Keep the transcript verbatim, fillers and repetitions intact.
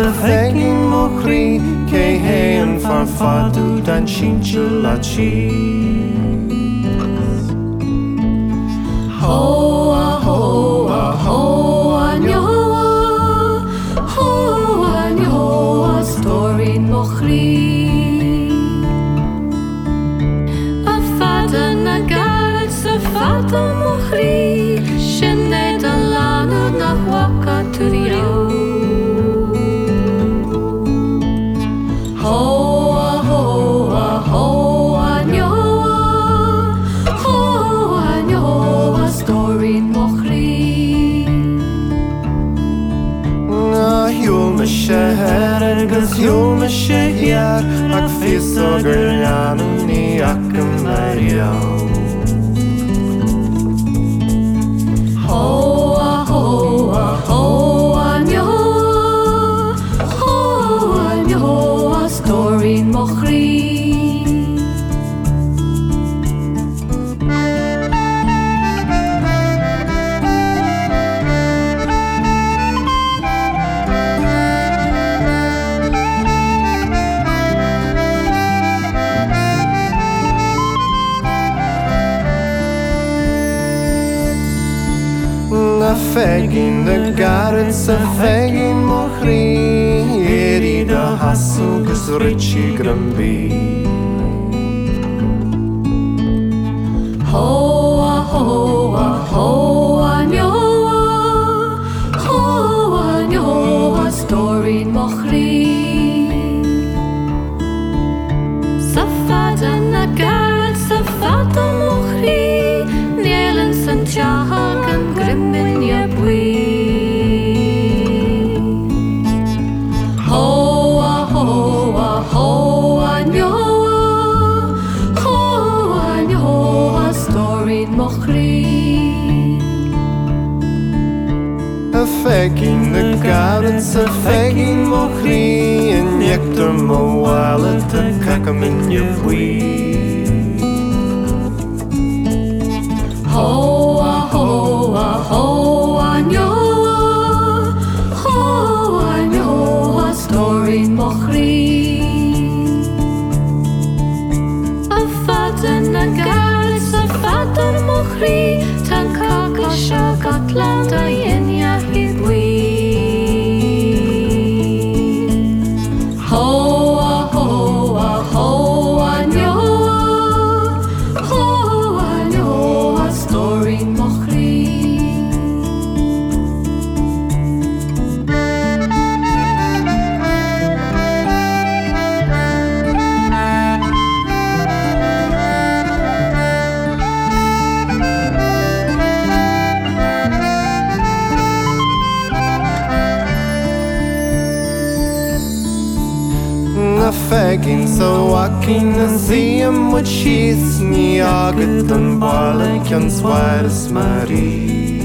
sa fegin mo chri Ke hen farfadu dan chinchulachi Hoa, hoa, hoa, nyoa Hoa, nyoa, story mochri A fada na garat sa fada mochri Shene dalano na waka turio Hoa, hoa, hoa, nyoa Hoa, nyoa, story mochri Na hiul me sheher ergens hiul me shehyar Ak fiso gerljanu ni akem mariau Hoa, hoa, hoa, nyoa Hoa, nyoa, story mochri Na fegin de garen sa fegin mochri Eri da hasu gus richi grambi Hoa, hoa, hoa, nyoa Hoa, nyoa, story mochri Sa fada na garat, sa fada mochri Nielen san tiahag an grimmin ya bui Hoa, hoa, hoa, nyoa Hoa, nyoa, story mochri A fegin de garen sa fegin mochri En jekter mo wale te kakam in je bui Hoa, hoa, hoa, nyoa Hoa, nyoa, story mochri A fada na garat sa fada mochri Tan kakasha gatlanda yenya hibwi Hoa, hoa, hoa, nyoa Hoa, nyoa, story mochri Na fegin sa wakin na ziem with she's Ni agat an bala kyan swares mari